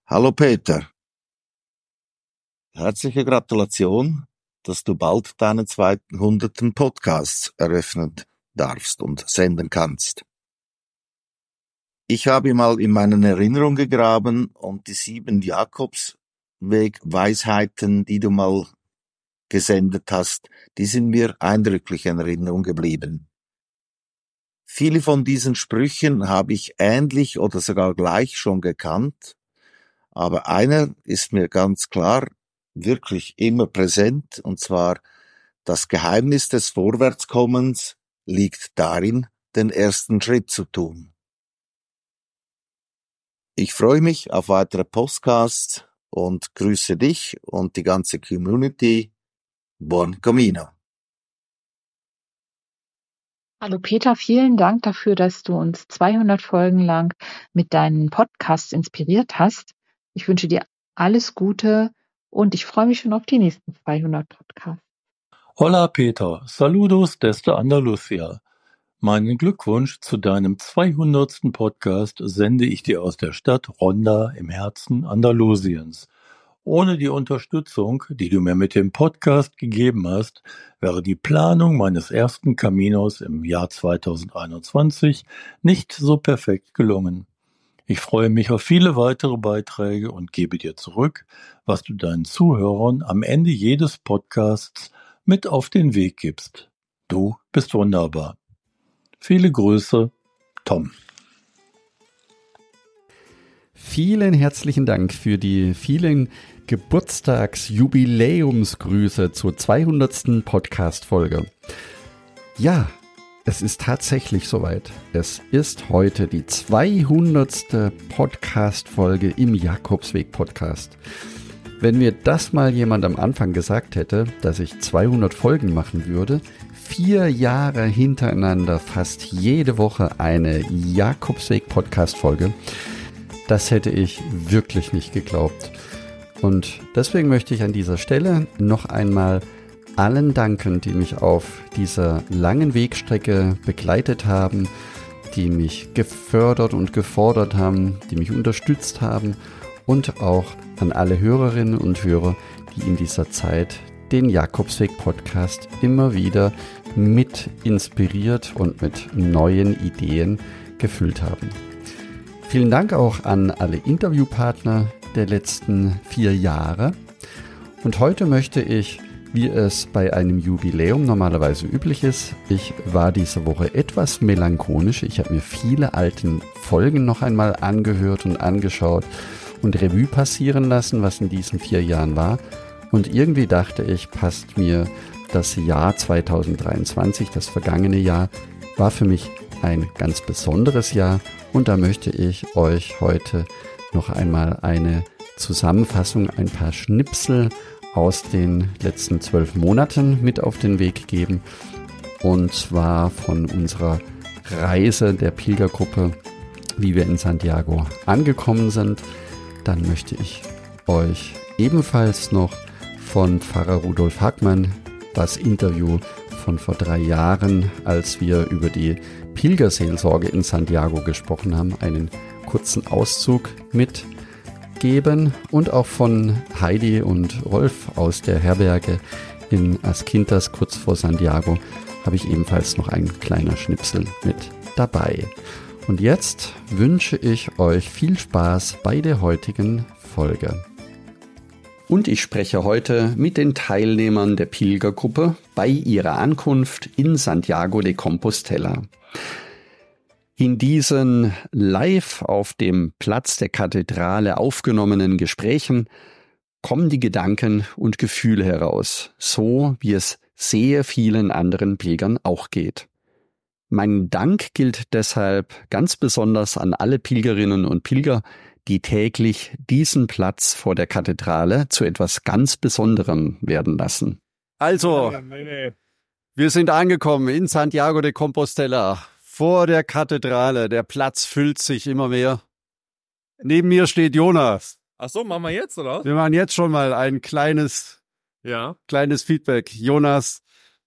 Hallo Peter, herzliche Gratulation, dass du bald deinen 200. Podcast eröffnen darfst und senden kannst. Ich habe mal in meinen Erinnerungen gegraben und die 7 Jakobsweg-Weisheiten, die du mal gesendet hast, die sind mir eindrücklich in Erinnerung geblieben. Viele von diesen Sprüchen habe ich ähnlich oder sogar gleich schon gekannt, aber einer ist mir ganz klar wirklich immer präsent, und zwar: Das Geheimnis des Vorwärtskommens liegt darin, den ersten Schritt zu tun. Ich freue mich auf weitere Podcasts und grüße dich und die ganze Community. Buon Camino. Hallo Peter, vielen Dank dafür, dass du uns 200 Folgen lang mit deinen Podcasts inspiriert hast. Ich wünsche dir alles Gute und ich freue mich schon auf die nächsten 200 Podcasts. Hola Peter, saludos desde Andalusia. Meinen Glückwunsch zu deinem 200. Podcast sende ich dir aus der Stadt Ronda im Herzen Andalusiens. Ohne die Unterstützung, die du mir mit dem Podcast gegeben hast, wäre die Planung meines ersten Caminos im Jahr 2021 nicht so perfekt gelungen. Ich freue mich auf viele weitere Beiträge und gebe dir zurück, was du deinen Zuhörern am Ende jedes Podcasts mit auf den Weg gibst. Du bist wunderbar. Viele Grüße, Tom. Vielen herzlichen Dank für die vielen Geburtstagsjubiläumsgrüße zur 200. Podcast-Folge. Ja, es ist tatsächlich soweit. Es ist heute die 200. Podcast-Folge im Jakobsweg-Podcast. Wenn mir das mal jemand am Anfang gesagt hätte, dass ich 200 Folgen machen würde, 4 Jahre hintereinander fast jede Woche eine Jakobsweg-Podcast-Folge, das hätte ich wirklich nicht geglaubt. Und deswegen möchte ich an dieser Stelle noch einmal allen danken, die mich auf dieser langen Wegstrecke begleitet haben, die mich gefördert und gefordert haben, die mich unterstützt haben, und auch an alle Hörerinnen und Hörer, die in dieser Zeit den Jakobsweg-Podcast immer wieder mit inspiriert und mit neuen Ideen gefüllt haben. Vielen Dank auch an alle Interviewpartner der letzten 4 Jahre. Und heute möchte ich, wie es bei einem Jubiläum normalerweise üblich ist, ich war diese Woche etwas melancholisch. Ich habe mir viele alte Folgen noch einmal angehört und angeschaut und Revue passieren lassen, was in diesen 4 Jahren war. Und irgendwie dachte ich, passt mir das Jahr 2023, das vergangene Jahr, war für mich ein ganz besonderes Jahr. Und da möchte ich euch heute noch einmal eine Zusammenfassung, ein paar Schnipsel aus den letzten 12 Monaten mit auf den Weg geben. Und zwar von unserer Reise der Pilgergruppe, wie wir in Santiago angekommen sind. Dann möchte ich euch ebenfalls noch von Pfarrer Rudolf Hagmann das Interview von vor 3 Jahren, als wir über die Pilgerseelsorge in Santiago gesprochen haben, einen kurzen Auszug mitgeben, und auch von Heidi und Rolf aus der Herberge in As Quintas kurz vor Santiago habe ich ebenfalls noch einen kleinen Schnipsel mit dabei. Und jetzt wünsche ich euch viel Spaß bei der heutigen Folge. Und ich spreche heute mit den Teilnehmern der Pilgergruppe bei ihrer Ankunft in Santiago de Compostela. In diesen live auf dem Platz der Kathedrale aufgenommenen Gesprächen kommen die Gedanken und Gefühle heraus, so wie es sehr vielen anderen Pilgern auch geht. Mein Dank gilt deshalb ganz besonders an alle Pilgerinnen und Pilger, die täglich diesen Platz vor der Kathedrale zu etwas ganz Besonderem werden lassen. Also, wir sind angekommen in Santiago de Compostela, vor der Kathedrale. Der Platz füllt sich immer mehr. Neben mir steht Jonas. Ach so, machen wir jetzt, oder? Wir machen jetzt schon mal ein kleines Feedback. Jonas,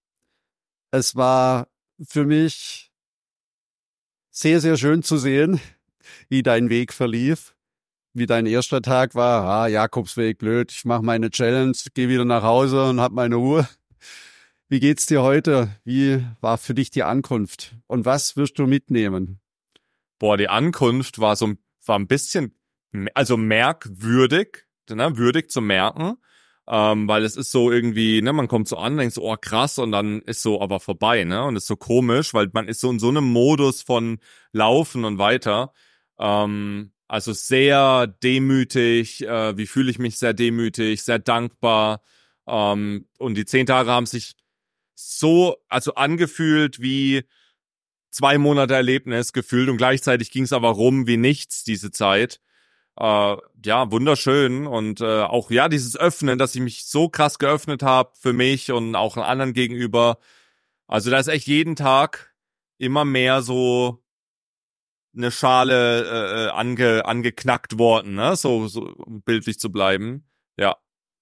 es war für mich sehr, sehr schön zu sehen, wie dein Weg verlief. wie dein erster Tag war. Jakobsweg, blöd, ich mache meine Challenge, gehe wieder nach Hause und habe meine Ruhe. Wie geht's dir heute? Wie war für dich die Ankunft? Und was wirst du mitnehmen? Boah, die Ankunft war ein bisschen, also merkwürdig, ne, würdig zu merken, weil es ist so irgendwie, ne, man kommt so an, denkt so, oh krass, und dann ist so aber vorbei, ne, und ist so komisch, weil man ist so in so einem Modus von Laufen und weiter, also sehr demütig, wie fühle ich mich, sehr demütig, sehr dankbar, und die 10 Tage haben sich so, also angefühlt wie 2 Monate Erlebnis gefühlt, und gleichzeitig ging es aber rum wie nichts diese Zeit. Ja, wunderschön, und auch ja dieses Öffnen, dass ich mich so krass geöffnet habe für mich und auch anderen gegenüber. Also da ist echt jeden Tag immer mehr so eine Schale angeknackt worden, ne? So um bildlich zu bleiben. Ja.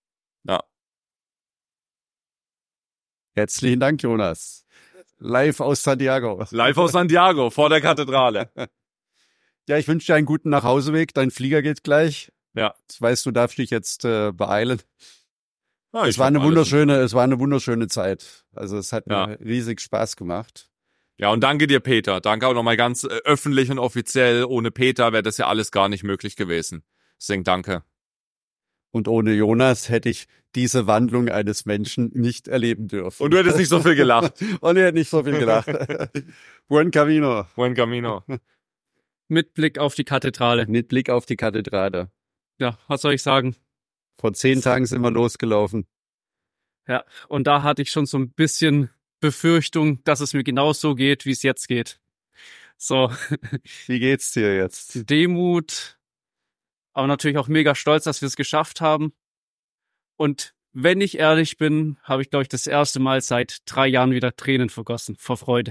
Herzlichen Dank, Jonas. Live aus Santiago. Live aus Santiago, vor der Kathedrale. Ja, ich wünsche dir einen guten Nachhauseweg. Dein Flieger geht gleich. Ja. Das weißt du, darfst dich jetzt beeilen. Ja, Es war eine wunderschöne Zeit. Also es hat mir riesig Spaß gemacht. Ja, und danke dir, Peter. Danke auch nochmal ganz öffentlich und offiziell. Ohne Peter wäre das ja alles gar nicht möglich gewesen. Deswegen danke. Und ohne Jonas hätte ich diese Wandlung eines Menschen nicht erleben dürfen. Und du hättest nicht so viel gelacht. Und er hat nicht so viel gelacht. Buen Camino. Buen Camino. Mit Blick auf die Kathedrale. Mit Blick auf die Kathedrale. Ja, was soll ich sagen? Vor 10 Tagen sind wir losgelaufen. Ja, und da hatte ich schon so ein bisschen Befürchtung, dass es mir genauso geht, wie es jetzt geht. So. Wie geht's dir jetzt? Demut, aber natürlich auch mega stolz, dass wir es geschafft haben. Und wenn ich ehrlich bin, habe ich, glaube ich, das erste Mal seit 3 Jahren wieder Tränen vergossen vor Freude.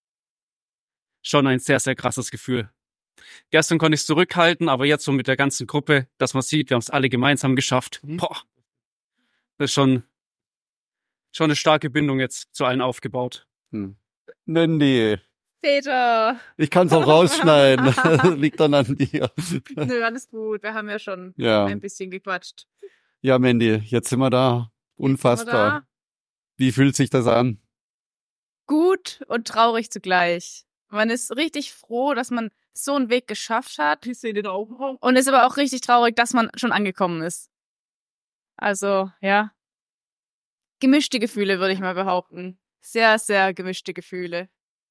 Schon ein sehr, sehr krasses Gefühl. Gestern konnte ich es zurückhalten, aber jetzt so mit der ganzen Gruppe, dass man sieht, wir haben es alle gemeinsam geschafft. Boah, das ist schon eine starke Bindung jetzt zu allen aufgebaut. Nandy. Peter. Ich kann es auch rausschneiden. Liegt dann an dir. Nö, alles gut. Wir haben ja schon ein bisschen gequatscht. Ja, Mandy, jetzt sind wir da. Unfassbar. Wie fühlt sich das an? Gut und traurig zugleich. Man ist richtig froh, dass man so einen Weg geschafft hat. Ich sehe den auch. Und ist aber auch richtig traurig, dass man schon angekommen ist. Also, ja. Gemischte Gefühle, würde ich mal behaupten. Sehr, sehr gemischte Gefühle.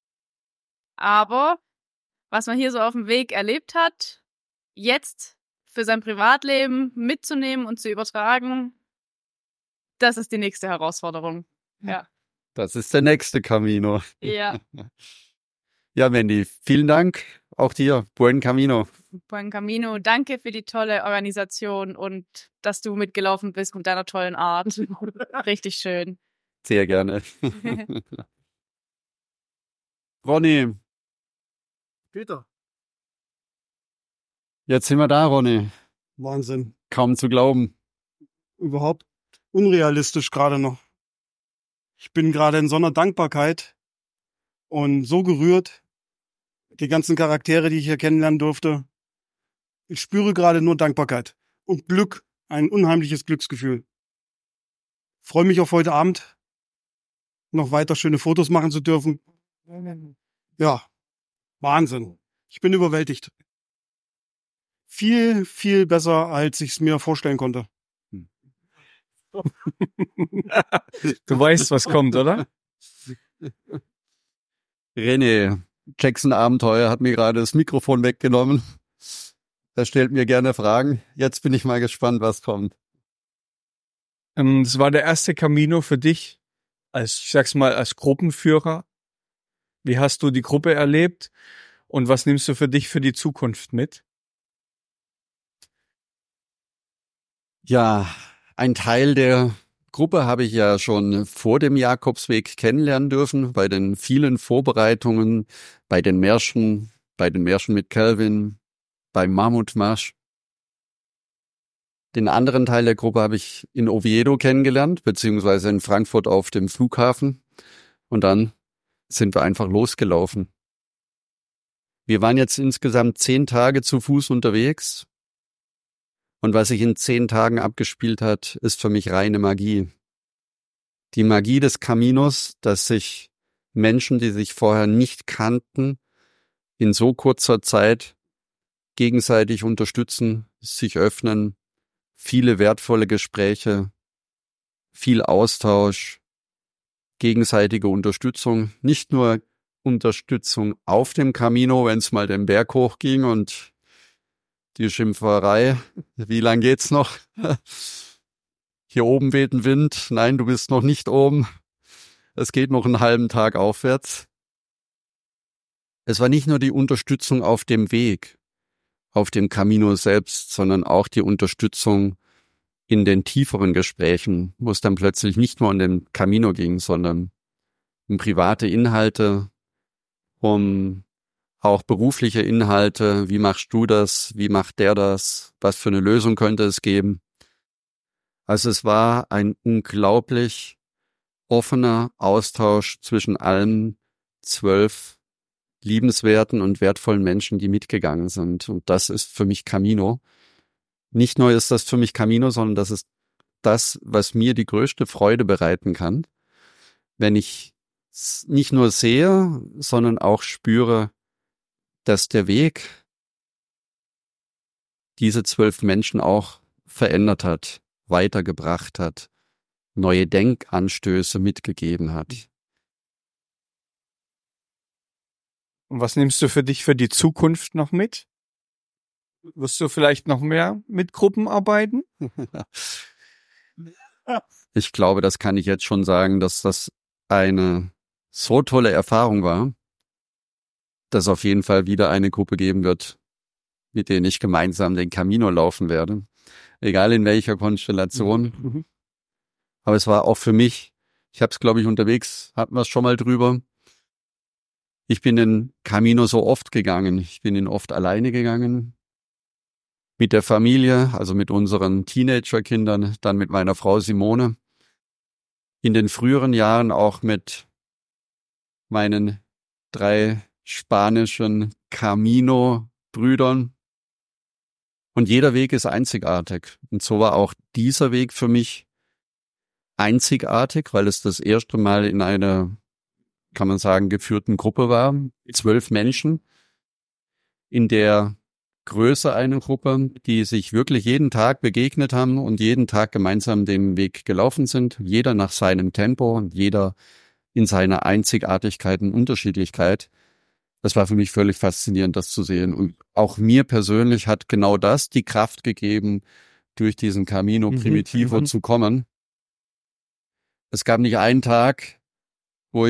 Aber was man hier so auf dem Weg erlebt hat, jetzt für sein Privatleben mitzunehmen und zu übertragen, das ist die nächste Herausforderung. Ja. Das ist der nächste Camino. Ja. Ja, Mandy, vielen Dank. Auch dir. Buen Camino. Buen Camino. Danke für die tolle Organisation und dass du mitgelaufen bist mit deiner tollen Art. Richtig schön. Sehr gerne. Ronny. Peter. Jetzt sind wir da, Ronny. Wahnsinn. Kaum zu glauben. Überhaupt unrealistisch gerade noch. Ich bin gerade in so einer Dankbarkeit und so gerührt. Die ganzen Charaktere, die ich hier kennenlernen durfte. Ich spüre gerade nur Dankbarkeit und Glück, ein unheimliches Glücksgefühl. Freue mich auf heute Abend, noch weiter schöne Fotos machen zu dürfen. Ja, Wahnsinn. Ich bin überwältigt. Viel, viel besser, als ich es mir vorstellen konnte. Du weißt, was kommt, oder? René, Jackson Abenteuer hat mir gerade das Mikrofon weggenommen. Er stellt mir gerne Fragen. Jetzt bin ich mal gespannt, was kommt. Das war der erste Camino für dich ich sag's mal, als Gruppenführer. Wie hast du die Gruppe erlebt und was nimmst du für dich für die Zukunft mit? Ja, ein Teil der Gruppe habe ich ja schon vor dem Jakobsweg kennenlernen dürfen, bei den vielen Vorbereitungen, bei den Märschen mit Calvin, beim Mammutmarsch. Den anderen Teil der Gruppe habe ich in Oviedo kennengelernt, beziehungsweise in Frankfurt auf dem Flughafen. Und dann sind wir einfach losgelaufen. Wir waren jetzt insgesamt 10 Tage zu Fuß unterwegs. Und was sich in 10 Tagen abgespielt hat, ist für mich reine Magie. Die Magie des Caminos, dass sich Menschen, die sich vorher nicht kannten, in so kurzer Zeit gegenseitig unterstützen, sich öffnen, viele wertvolle Gespräche, viel Austausch, gegenseitige Unterstützung, nicht nur Unterstützung auf dem Camino, wenn es mal den Berg hochging und die Schimpferei, wie lang geht's noch? Hier oben weht ein Wind, nein, du bist noch nicht oben, es geht noch einen halben Tag aufwärts. Es war nicht nur die Unterstützung auf dem Weg, auf dem Camino selbst, sondern auch die Unterstützung in den tieferen Gesprächen, wo es dann plötzlich nicht nur um den Camino ging, sondern um private Inhalte, um auch berufliche Inhalte. Wie machst du das? Wie macht der das? Was für eine Lösung könnte es geben? Also es war ein unglaublich offener Austausch zwischen allen 12 liebenswerten und wertvollen Menschen, die mitgegangen sind. Und das ist für mich Camino. Nicht nur ist das für mich Camino, sondern das ist das, was mir die größte Freude bereiten kann, wenn ich nicht nur sehe, sondern auch spüre, dass der Weg diese 12 Menschen auch verändert hat, weitergebracht hat, neue Denkanstöße mitgegeben hat. Und was nimmst du für dich für die Zukunft noch mit? Wirst du vielleicht noch mehr mit Gruppen arbeiten? Ich glaube, das kann ich jetzt schon sagen, dass das eine so tolle Erfahrung war, dass auf jeden Fall wieder eine Gruppe geben wird, mit denen ich gemeinsam den Camino laufen werde. Egal in welcher Konstellation. Aber es war auch für mich, ich habe es glaube ich unterwegs, hatten wir es schon mal drüber, ich bin den Camino so oft gegangen. Ich bin ihn oft alleine gegangen. Mit der Familie, also mit unseren Teenagerkindern, dann mit meiner Frau Simone. In den früheren Jahren auch mit meinen 3 spanischen Camino-Brüdern. Und jeder Weg ist einzigartig. Und so war auch dieser Weg für mich einzigartig, weil es das erste Mal in einer, kann man sagen, geführten Gruppe war. 12 Menschen in der Größe einer Gruppe, die sich wirklich jeden Tag begegnet haben und jeden Tag gemeinsam den Weg gelaufen sind. Jeder nach seinem Tempo und jeder in seiner Einzigartigkeit und Unterschiedlichkeit. Das war für mich völlig faszinierend, das zu sehen. Und auch mir persönlich hat genau das die Kraft gegeben, durch diesen Camino Primitivo zu kommen. Es gab nicht einen Tag, wo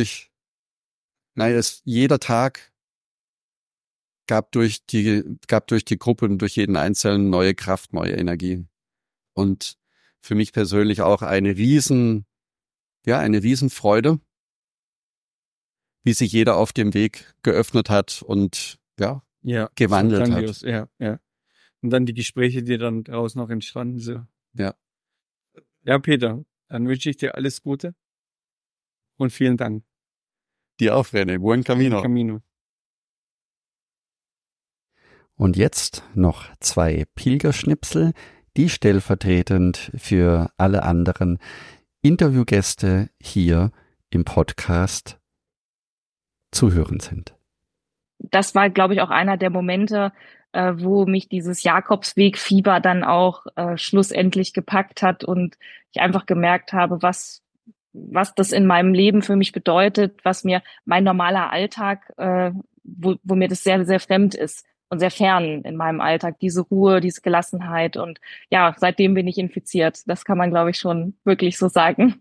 jeder Tag gab durch die Gruppe und durch jeden Einzelnen neue Kraft, neue Energie. Und für mich persönlich auch eine Riesenfreude, wie sich jeder auf dem Weg geöffnet hat und gewandelt hat. Ja. Und dann die Gespräche, die dann draußen noch entstanden sind. Ja. Ja, Peter, dann wünsche ich dir alles Gute und vielen Dank. Dir auch, René. Buen Camino. Und jetzt noch 2 Pilgerschnipsel, die stellvertretend für alle anderen Interviewgäste hier im Podcast zu hören sind. Das war, glaube ich, auch einer der Momente, wo mich dieses Jakobsweg-Fieber dann auch schlussendlich gepackt hat und ich einfach gemerkt habe, was das in meinem Leben für mich bedeutet, was mir mein normaler Alltag, wo mir das sehr, sehr fremd ist und sehr fern in meinem Alltag, diese Ruhe, diese Gelassenheit. Und ja, seitdem bin ich infiziert. Das kann man, glaube ich, schon wirklich so sagen.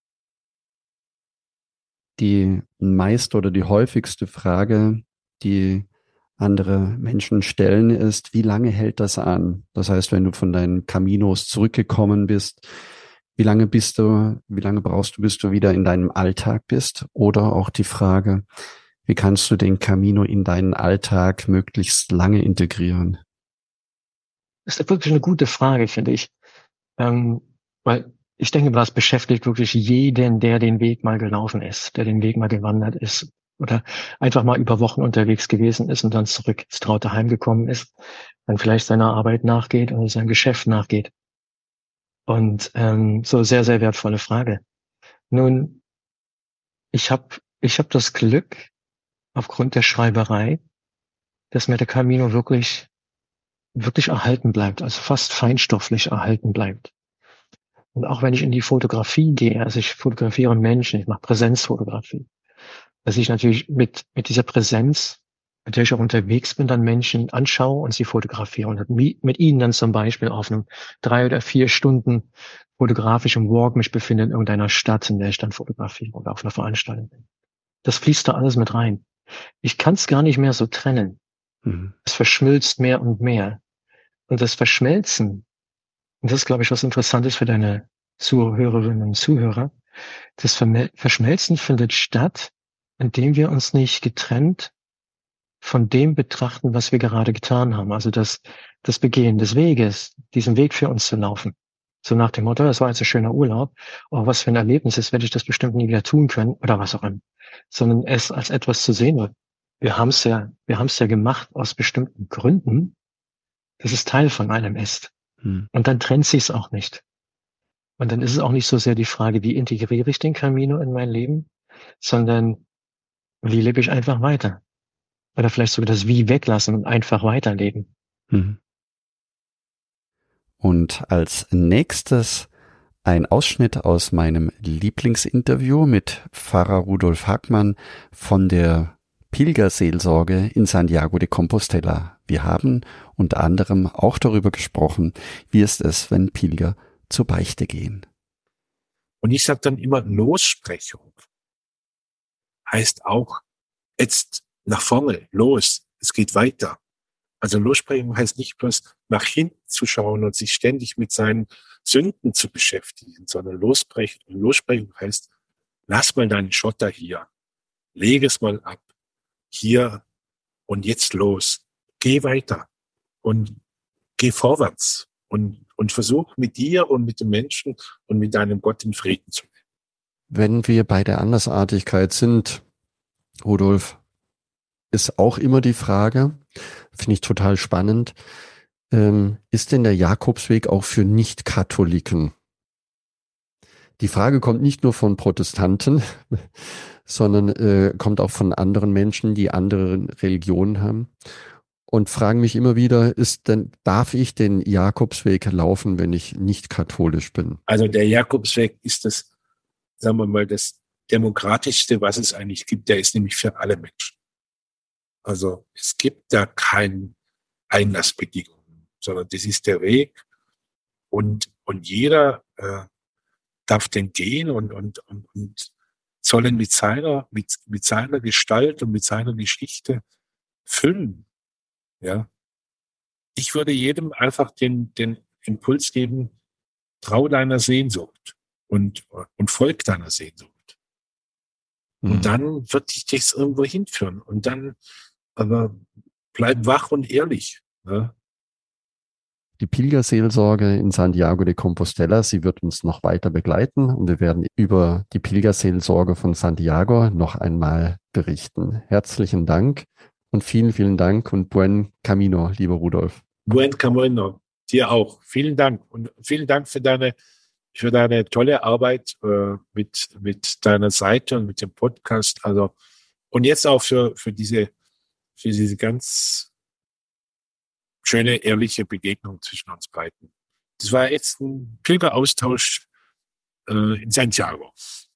Die meiste oder die häufigste Frage, die andere Menschen stellen, ist, wie lange hält das an? Das heißt, wenn du von deinen Caminos zurückgekommen bist, wie lange brauchst du, bis du wieder in deinem Alltag bist? Oder auch die Frage, wie kannst du den Camino in deinen Alltag möglichst lange integrieren? Das ist wirklich eine gute Frage, finde ich. Weil ich denke, das beschäftigt wirklich jeden, der den Weg mal gelaufen ist, der den Weg mal gewandert ist. oder einfach mal über Wochen unterwegs gewesen ist und dann zurück ins traute Heim gekommen ist, dann vielleicht seiner Arbeit nachgeht oder seinem Geschäft nachgeht. Und so sehr, sehr wertvolle Frage. Nun, ich hab das Glück, aufgrund der Schreiberei, dass mir der Camino wirklich erhalten bleibt, also fast feinstofflich erhalten bleibt. Und auch wenn ich in die Fotografie gehe, also ich fotografiere Menschen, ich mache Präsenzfotografie, dass ich natürlich mit dieser Präsenz, mit der ich auch unterwegs bin, dann Menschen anschaue und sie fotografiere und mit ihnen dann zum Beispiel auf einem 3 oder 4 Stunden fotografischen Walk mich befinde in irgendeiner Stadt, in der ich dann fotografiere oder auf einer Veranstaltung bin. Das fließt da alles mit rein. Ich kann es gar nicht mehr so trennen. Es verschmilzt mehr und mehr. Und das Verschmelzen, und das ist, glaube ich, was Interessantes für deine Zuhörerinnen und Zuhörer, das Verschmelzen findet statt, indem wir uns nicht getrennt von dem betrachten, was wir gerade getan haben. Also das Begehen des Weges, diesen Weg für uns zu laufen. So nach dem Motto, das war jetzt ein schöner Urlaub, oh, was für ein Erlebnis, jetzt werde ich das bestimmt nie wieder tun können, oder was auch immer. Sondern es als etwas zu sehen. Wir haben es ja gemacht aus bestimmten Gründen. Das ist Teil von einem ist. Und dann trennt sich es auch nicht. Und dann ist es auch nicht so sehr die Frage, wie integriere ich den Camino in mein Leben, sondern wie lebe ich einfach weiter? Oder vielleicht sogar das Wie weglassen und einfach weiterleben. Und als nächstes ein Ausschnitt aus meinem Lieblingsinterview mit Pfarrer Rudolf Hagmann von der Pilgerseelsorge in Santiago de Compostela. Wir haben unter anderem auch darüber gesprochen, wie ist es, wenn Pilger zur Beichte gehen. Und ich sage dann immer, Lossprechung heißt auch, jetzt nach vorne, los, es geht weiter. Also Lossprechung heißt nicht bloß nach hinten zu schauen und sich ständig mit seinen Sünden zu beschäftigen, sondern Lossprechung heißt, lass mal deinen Schotter hier, leg es mal ab, hier und jetzt los. Geh weiter und geh vorwärts und versuch mit dir und mit den Menschen und mit deinem Gott in Frieden zu leben. Wenn wir bei der Andersartigkeit sind, Rudolf, ist auch immer die Frage, finde ich total spannend, ist denn der Jakobsweg auch für Nicht-Katholiken? Die Frage kommt nicht nur von Protestanten, sondern kommt auch von anderen Menschen, die andere Religionen haben und fragen mich immer wieder, darf ich den Jakobsweg laufen, wenn ich nicht katholisch bin? Also der Jakobsweg ist das, sagen wir mal, das demokratischste, was es eigentlich gibt. Der ist nämlich für alle Menschen. Also es gibt da keine Einlassbedingungen, sondern das ist der Weg und jeder darf den gehen und sollen mit seiner Gestalt und mit seiner Geschichte füllen. Ja. Ich würde jedem einfach den Impuls geben, trau deiner Sehnsucht und folg deiner Sehnsucht. Und dann wird dich das irgendwo hinführen. Und dann aber bleib wach und ehrlich. Ne? Die Pilgerseelsorge in Santiago de Compostela, sie wird uns noch weiter begleiten und wir werden über die Pilgerseelsorge von Santiago noch einmal berichten. Herzlichen Dank und vielen, vielen Dank und buen camino, lieber Rudolf. Buen camino, dir auch. Vielen Dank und vielen Dank für deine tolle Arbeit mit deiner Seite und mit dem Podcast. Also und jetzt auch für diese ganz schöne, ehrliche Begegnung zwischen uns beiden. Das war jetzt ein Pilgeraustausch in Santiago.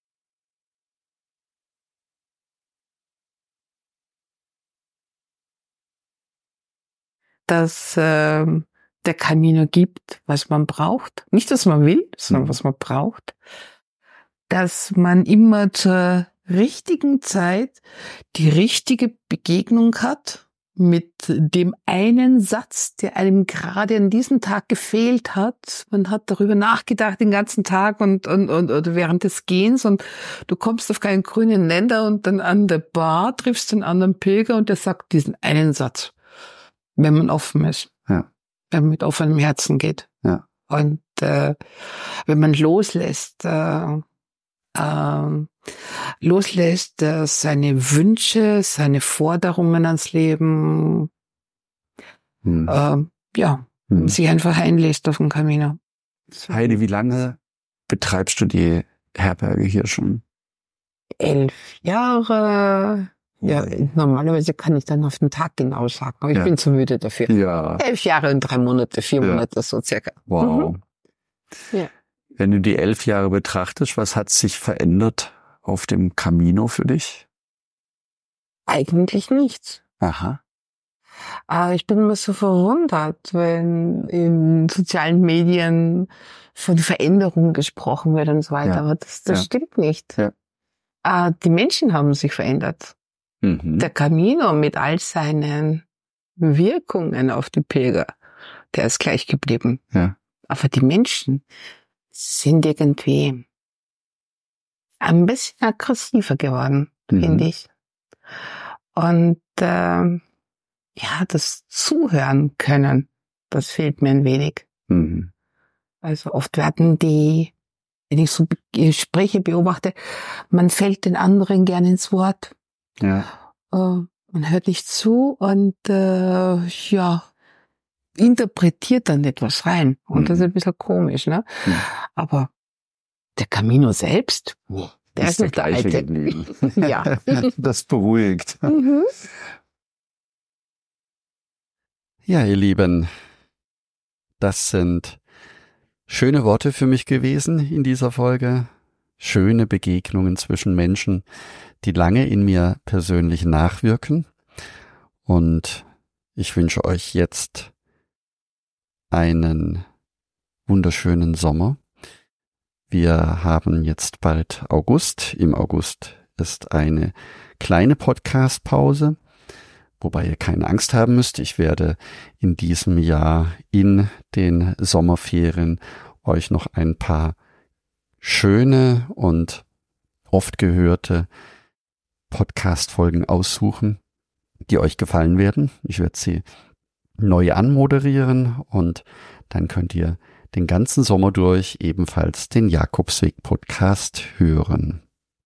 Dass der Camino gibt, was man braucht. Nicht, was man will, sondern was man braucht. Dass man immer zur richtigen Zeit die richtige Begegnung hat mit dem einen Satz, der einem gerade an diesem Tag gefehlt hat. Man hat darüber nachgedacht den ganzen Tag und während des Gehens und du kommst auf keinen grünen Länder und dann an der Bar triffst einen anderen Pilger und der sagt diesen einen Satz, wenn man offen ist, wenn man mit offenem Herzen geht. Und wenn man loslässt, loslässt, seine Wünsche, seine Forderungen ans Leben, sich einfach einlässt auf den Camino. Heidi, wie lange betreibst du die Herberge hier schon? 11 Jahre. Ja, normalerweise kann ich dann auf den Tag genau sagen, aber ich bin zu müde dafür. Ja. 11 Jahre und 3 Monate, 4 Monate, so circa. Wow. Ja. Wenn du die 11 Jahre betrachtest, was hat sich verändert auf dem Camino für dich? Eigentlich nichts. Aha. Ich bin immer so verwundert, wenn in sozialen Medien von Veränderung gesprochen wird und so weiter. Aber das stimmt nicht. Ja. Die Menschen haben sich verändert. Der Camino mit all seinen Wirkungen auf die Pilger, der ist gleich geblieben. Ja. Aber die Menschen sind irgendwie ein bisschen aggressiver geworden, finde ich. Und das Zuhören können, das fehlt mir ein wenig. Also oft werden die, wenn ich so Gespräche beobachte, man fällt den anderen gerne ins Wort. Ja. Man hört nicht zu und interpretiert dann etwas rein. Und das ist ein bisschen komisch, ne? Aber der Camino selbst, der ist noch der gleiche alte. geblieben. Ja. Das beruhigt. Ja, ihr Lieben, das sind schöne Worte für mich gewesen in dieser Folge. Schöne Begegnungen zwischen Menschen, die lange in mir persönlich nachwirken. Und ich wünsche euch jetzt einen wunderschönen Sommer. Wir haben jetzt bald August. Im August ist eine kleine Podcast-Pause, wobei ihr keine Angst haben müsst. Ich werde in diesem Jahr in den Sommerferien euch noch ein paar schöne und oft gehörte Podcast-Folgen aussuchen, die euch gefallen werden. Ich werde sie neu anmoderieren und dann könnt ihr den ganzen Sommer durch ebenfalls den Jakobsweg-Podcast hören.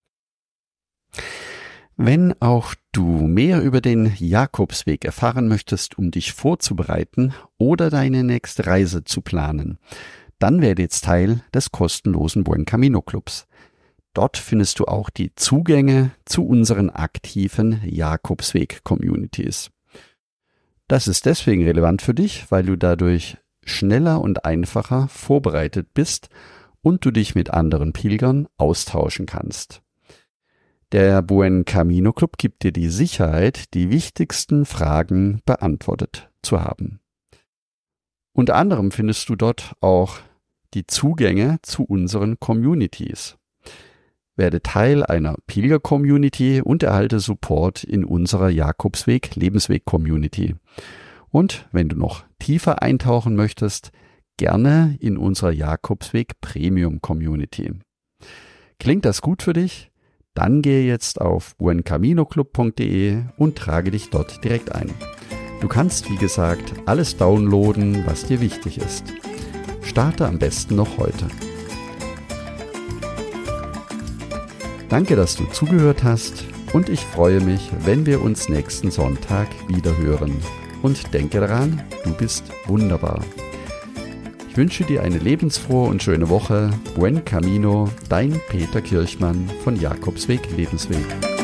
Wenn auch du mehr über den Jakobsweg erfahren möchtest, um dich vorzubereiten oder deine nächste Reise zu planen, dann werde jetzt Teil des kostenlosen Buen Camino Clubs. Dort findest du auch die Zugänge zu unseren aktiven Jakobsweg-Communities. Das ist deswegen relevant für dich, weil du dadurch schneller und einfacher vorbereitet bist und du dich mit anderen Pilgern austauschen kannst. Der Buen Camino Club gibt dir die Sicherheit, die wichtigsten Fragen beantwortet zu haben. Unter anderem findest du dort auch die Zugänge zu unseren Communities. Werde Teil einer Pilger-Community und erhalte Support in unserer Jakobsweg-Lebensweg-Community. Und wenn du noch tiefer eintauchen möchtest, gerne in unserer Jakobsweg-Premium-Community. Klingt das gut für dich? Dann gehe jetzt auf buencaminoclub.de und trage dich dort direkt ein. Du kannst, wie gesagt, alles downloaden, was dir wichtig ist. Starte am besten noch heute. Danke, dass du zugehört hast und ich freue mich, wenn wir uns nächsten Sonntag wieder hören. Und denke daran, du bist wunderbar. Ich wünsche dir eine lebensfrohe und schöne Woche. Buen Camino, dein Peter Kirchmann von Jakobsweg Lebensweg.